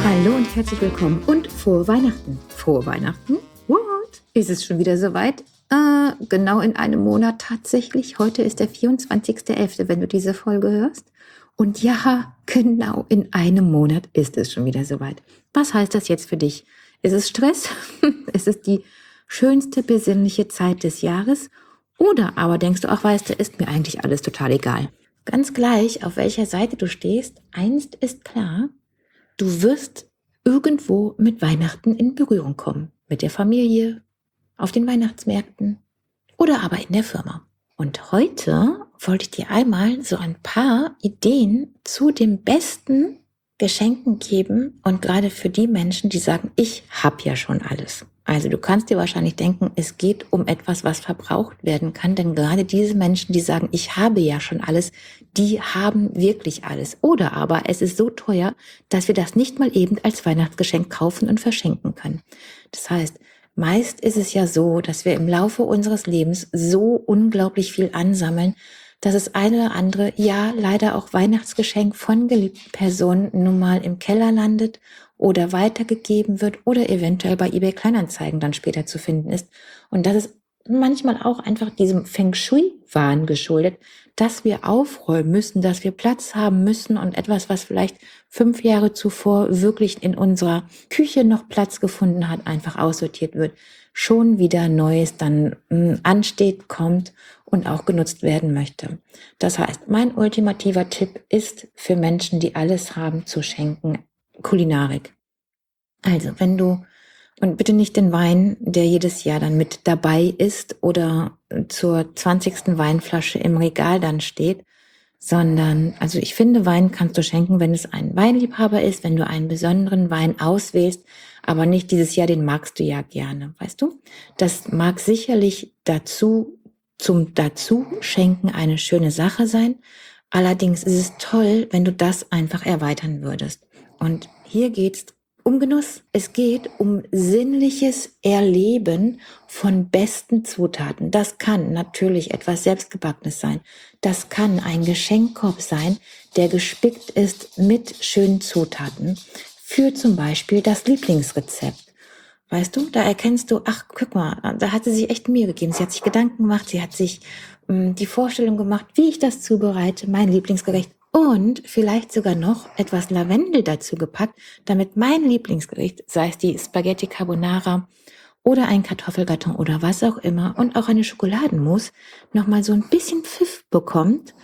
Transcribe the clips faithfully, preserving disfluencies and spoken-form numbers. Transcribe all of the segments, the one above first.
Hallo und herzlich willkommen und frohe Weihnachten. Frohe Weihnachten? What? Ist es schon wieder soweit? Äh, genau in einem Monat tatsächlich. Heute ist der vierundzwanzigster elfter, wenn du diese Folge hörst. Und ja, genau in einem Monat ist es schon wieder soweit. Was heißt das jetzt für dich? Ist es Stress? Ist es die schönste besinnliche Zeit des Jahres? Oder aber denkst du, ach weißt du, ist mir eigentlich alles total egal. Ganz gleich, auf welcher Seite du stehst, einst ist klar, du wirst irgendwo mit Weihnachten in Berührung kommen. Mit der Familie, auf den Weihnachtsmärkten oder aber in der Firma. Und heute wollte ich dir einmal so ein paar Ideen zu den besten Geschenken geben und gerade für die Menschen, die sagen, ich habe ja schon alles. Also du kannst dir wahrscheinlich denken, es geht um etwas, was verbraucht werden kann, denn gerade diese Menschen, die sagen, ich habe ja schon alles, die haben wirklich alles. Oder aber es ist so teuer, dass wir das nicht mal eben als Weihnachtsgeschenk kaufen und verschenken können. Das heißt, meist ist es ja so, dass wir im Laufe unseres Lebens so unglaublich viel ansammeln, dass das eine oder andere, ja, leider auch Weihnachtsgeschenk von geliebten Personen nun mal im Keller landet oder weitergegeben wird oder eventuell bei eBay Kleinanzeigen dann später zu finden ist. Und das ist manchmal auch einfach diesem Feng Shui-Wahn geschuldet, dass wir aufräumen müssen, dass wir Platz haben müssen und etwas, was vielleicht fünf Jahre zuvor wirklich in unserer Küche noch Platz gefunden hat, einfach aussortiert wird, schon wieder Neues dann mh, ansteht, kommt und auch genutzt werden möchte. Das heißt, mein ultimativer Tipp ist für Menschen, die alles haben, zu schenken, Kulinarik. Also, wenn du, und bitte nicht den Wein, der jedes Jahr dann mit dabei ist oder zur zwanzigsten Weinflasche im Regal dann steht, sondern, also ich finde, Wein kannst du schenken, wenn es ein Weinliebhaber ist, wenn du einen besonderen Wein auswählst, aber nicht dieses Jahr, den magst du ja gerne, weißt du? Das mag sicherlich dazu, zum Dazu-Schenken eine schöne Sache sein. Allerdings ist es toll, wenn du das einfach erweitern würdest. Und hier geht's um Genuss. Es geht um sinnliches Erleben von besten Zutaten. Das kann natürlich etwas Selbstgebackenes sein. Das kann ein Geschenkkorb sein, der gespickt ist mit schönen Zutaten für zum Beispiel das Lieblingsrezept. Weißt du, da erkennst du, ach, guck mal, da hat sie sich echt Mühe gegeben. Sie hat sich Gedanken gemacht, sie hat sich mh, die Vorstellung gemacht, wie ich das zubereite, mein Lieblingsgericht. Und vielleicht sogar noch etwas Lavendel dazu gepackt, damit mein Lieblingsgericht, sei es die Spaghetti Carbonara oder ein Kartoffelgratin oder was auch immer und auch eine Schokoladenmousse, nochmal so ein bisschen Pfiff bekommt.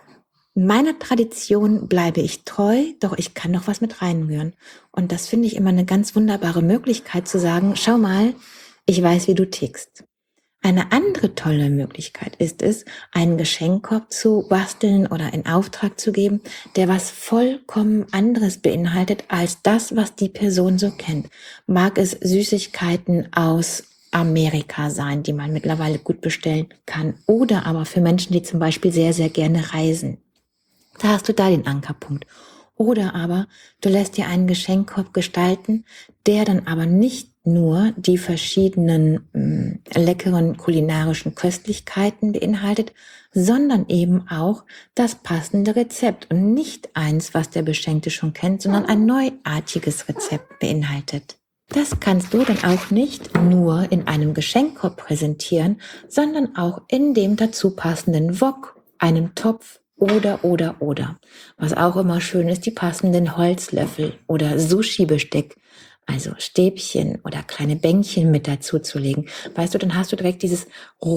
Meiner Tradition bleibe ich treu, doch ich kann noch was mit reinrühren. Und das finde ich immer eine ganz wunderbare Möglichkeit zu sagen, schau mal, ich weiß, wie du tickst. Eine andere tolle Möglichkeit ist es, einen Geschenkkorb zu basteln oder in Auftrag zu geben, der was vollkommen anderes beinhaltet als das, was die Person so kennt. Mag es Süßigkeiten aus Amerika sein, die man mittlerweile gut bestellen kann, oder aber für Menschen, die zum Beispiel sehr, sehr gerne reisen. Da hast du da den Ankerpunkt. Oder aber du lässt dir einen Geschenkkorb gestalten, der dann aber nicht nur die verschiedenen mh, leckeren kulinarischen Köstlichkeiten beinhaltet, sondern eben auch das passende Rezept und nicht eins, was der Beschenkte schon kennt, sondern ein neuartiges Rezept beinhaltet. Das kannst du dann auch nicht nur in einem Geschenkkorb präsentieren, sondern auch in dem dazu passenden Wok, einem Topf, oder, oder, oder. Was auch immer schön ist, die passenden Holzlöffel oder Sushi-Besteck, also Stäbchen oder kleine Bänkchen mit dazu zu legen. Weißt du, dann hast du direkt dieses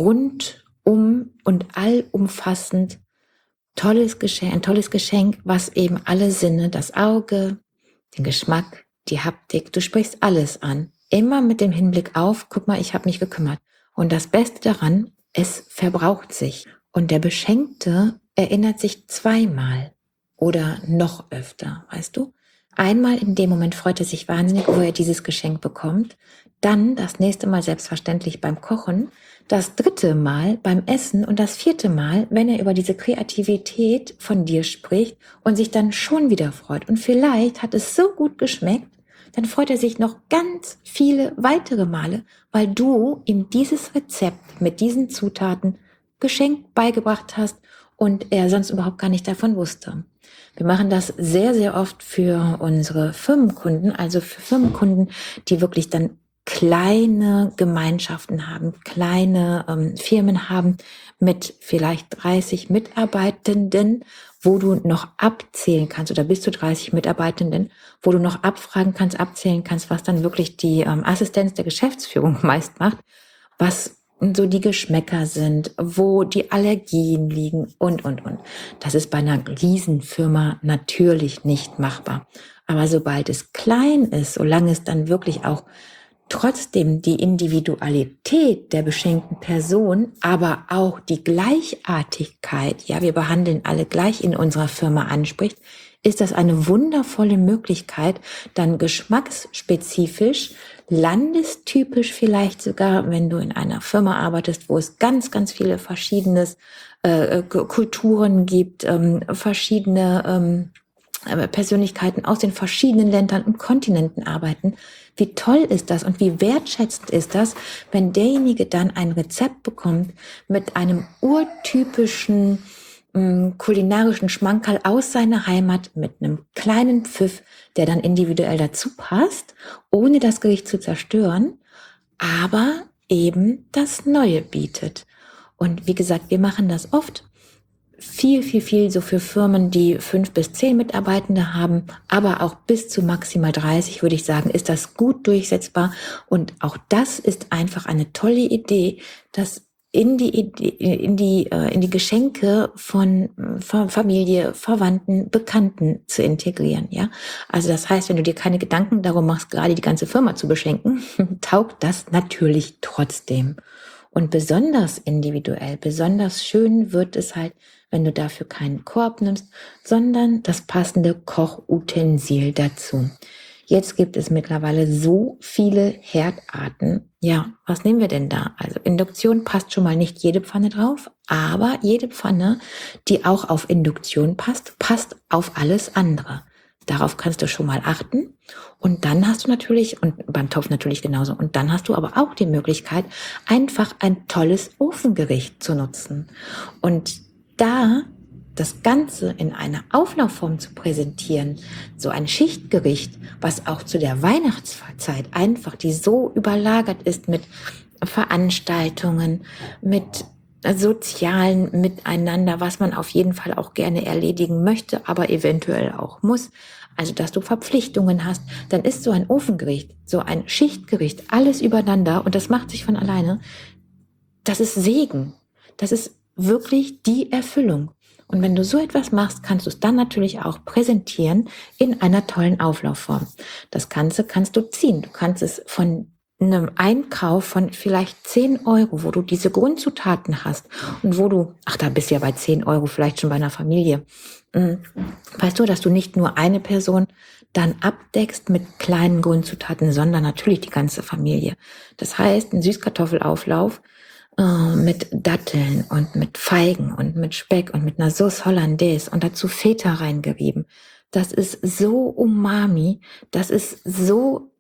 rundum und allumfassend tolles Geschenk, ein tolles Geschenk, was eben alle Sinne, das Auge, den Geschmack, die Haptik, du sprichst alles an. Immer mit dem Hinblick auf, guck mal, ich habe mich gekümmert. Und das Beste daran, es verbraucht sich. Und der Beschenkte erinnert sich zweimal oder noch öfter, weißt du? Einmal in dem Moment freut er sich wahnsinnig, wo er dieses Geschenk bekommt. Dann das nächste Mal selbstverständlich beim Kochen. Das dritte Mal beim Essen und das vierte Mal, wenn er über diese Kreativität von dir spricht und sich dann schon wieder freut. Und vielleicht hat es so gut geschmeckt, dann freut er sich noch ganz viele weitere Male, weil du ihm dieses Rezept mit diesen Zutaten geschenkt beigebracht hast und er sonst überhaupt gar nicht davon wusste. Wir machen das sehr, sehr oft für unsere Firmenkunden, also für Firmenkunden, die wirklich dann kleine Gemeinschaften haben, kleine ähm, Firmen haben mit vielleicht dreißig Mitarbeitenden, wo du noch abzählen kannst, oder bis zu dreißig Mitarbeitenden, wo du noch abfragen kannst, abzählen kannst, was dann wirklich die ähm, Assistenz der Geschäftsführung meist macht, was so die Geschmäcker sind, wo die Allergien liegen und, und, und. Das ist bei einer Riesenfirma natürlich nicht machbar. Aber sobald es klein ist, solange es dann wirklich auch trotzdem die Individualität der beschenkten Person, aber auch die Gleichartigkeit, ja, wir behandeln alle gleich in unserer Firma anspricht, ist das eine wundervolle Möglichkeit, dann geschmacksspezifisch, landestypisch vielleicht sogar, wenn du in einer Firma arbeitest, wo es ganz, ganz viele verschiedene äh, Kulturen gibt, ähm, verschiedene ähm, Persönlichkeiten aus den verschiedenen Ländern und Kontinenten arbeiten. Wie toll ist das und wie wertschätzend ist das, wenn derjenige dann ein Rezept bekommt mit einem urtypischen mh, kulinarischen Schmankerl aus seiner Heimat mit einem kleinen Pfiff, der dann individuell dazu passt, ohne das Gericht zu zerstören, aber eben das Neue bietet. Und wie gesagt, wir machen das oft. Viel, viel, viel so für Firmen, die fünf bis zehn Mitarbeitende haben, aber auch bis zu maximal dreißig, würde ich sagen, ist das gut durchsetzbar. Und auch das ist einfach eine tolle Idee, das in die, in die, in die Geschenke von Familie, Verwandten, Bekannten zu integrieren, ja. Also das heißt, wenn du dir keine Gedanken darum machst, gerade die ganze Firma zu beschenken, taugt das natürlich trotzdem. Und besonders individuell, besonders schön wird es halt, wenn du dafür keinen Korb nimmst, sondern das passende Kochutensil dazu. Jetzt gibt es mittlerweile so viele Herdarten. Ja, was nehmen wir denn da? Also Induktion passt schon mal nicht jede Pfanne drauf, aber jede Pfanne, die auch auf Induktion passt, passt auf alles andere. Darauf kannst du schon mal achten. Und dann hast du natürlich, und beim Topf natürlich genauso, und dann hast du aber auch die Möglichkeit, einfach ein tolles Ofengericht zu nutzen. Und da das Ganze in einer Auflaufform zu präsentieren, so ein Schichtgericht, was auch zu der Weihnachtszeit einfach, die so überlagert ist mit Veranstaltungen, mit sozialen Miteinander, was man auf jeden Fall auch gerne erledigen möchte, aber eventuell auch muss. Also, dass du Verpflichtungen hast, dann ist so ein Ofengericht, so ein Schichtgericht, alles übereinander und das macht sich von alleine. Das ist Segen. Das ist wirklich die Erfüllung. Und wenn du so etwas machst, kannst du es dann natürlich auch präsentieren in einer tollen Auflaufform. Das Ganze kannst du ziehen. Du kannst es von einem Einkauf von vielleicht zehn Euro, wo du diese Grundzutaten hast und wo du, ach, da bist du ja bei zehn Euro vielleicht schon bei einer Familie. Weißt du, dass du nicht nur eine Person dann abdeckst mit kleinen Grundzutaten, sondern natürlich die ganze Familie. Das heißt, ein Süßkartoffelauflauf äh, mit Datteln und mit Feigen und mit Speck und mit einer Sauce Hollandaise und dazu Feta reingerieben. Das ist so umami, das ist so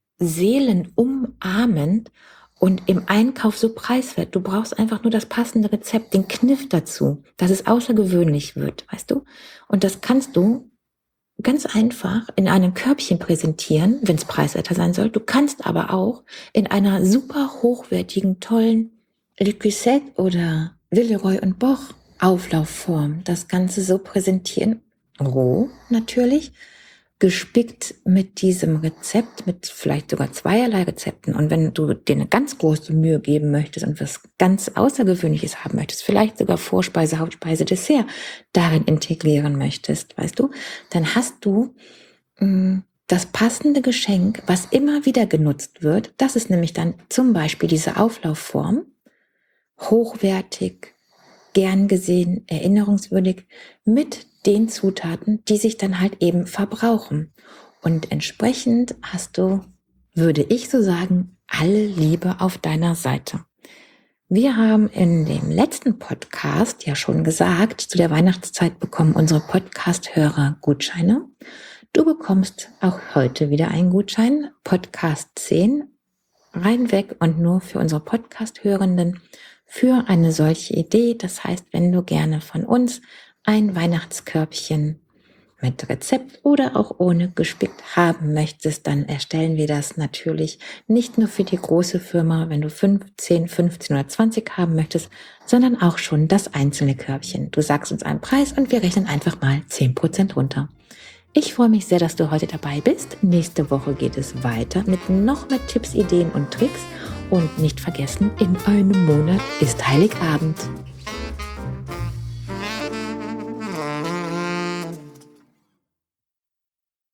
seelenumarmend und im Einkauf so preiswert. Du brauchst einfach nur das passende Rezept, den Kniff dazu, dass es außergewöhnlich wird, weißt du? Und das kannst du ganz einfach in einem Körbchen präsentieren, wenn es preiswerter sein soll. Du kannst aber auch in einer super hochwertigen, tollen Le Cuisset oder Villeroy und Boch Auflaufform das Ganze so präsentieren. Roh natürlich, gespickt mit diesem Rezept, mit vielleicht sogar zweierlei Rezepten. Und wenn du dir eine ganz große Mühe geben möchtest und was ganz Außergewöhnliches haben möchtest, vielleicht sogar Vorspeise, Hauptspeise, Dessert darin integrieren möchtest, weißt du, dann hast du mh, das passende Geschenk, was immer wieder genutzt wird. Das ist nämlich dann zum Beispiel diese Auflaufform, hochwertig, gern gesehen, erinnerungswürdig, mit den Zutaten, die sich dann halt eben verbrauchen. Und entsprechend hast du, würde ich so sagen, alle Liebe auf deiner Seite. Wir haben in dem letzten Podcast ja schon gesagt, zu der Weihnachtszeit bekommen unsere Podcast-Hörer Gutscheine. Du bekommst auch heute wieder einen Gutschein, Podcast zehn, rein weg und nur für unsere Podcast-Hörenden für eine solche Idee. Das heißt, wenn du gerne von uns ein Weihnachtskörbchen mit Rezept oder auch ohne gespickt haben möchtest, dann erstellen wir das natürlich nicht nur für die große Firma, wenn du fünf, zehn, fünfzehn oder zwanzig haben möchtest, sondern auch schon das einzelne Körbchen. Du sagst uns einen Preis und wir rechnen einfach mal zehn Prozent runter. Ich freue mich sehr, dass du heute dabei bist. Nächste Woche geht es weiter mit noch mehr Tipps, Ideen und Tricks. Und nicht vergessen, in einem Monat ist Heiligabend.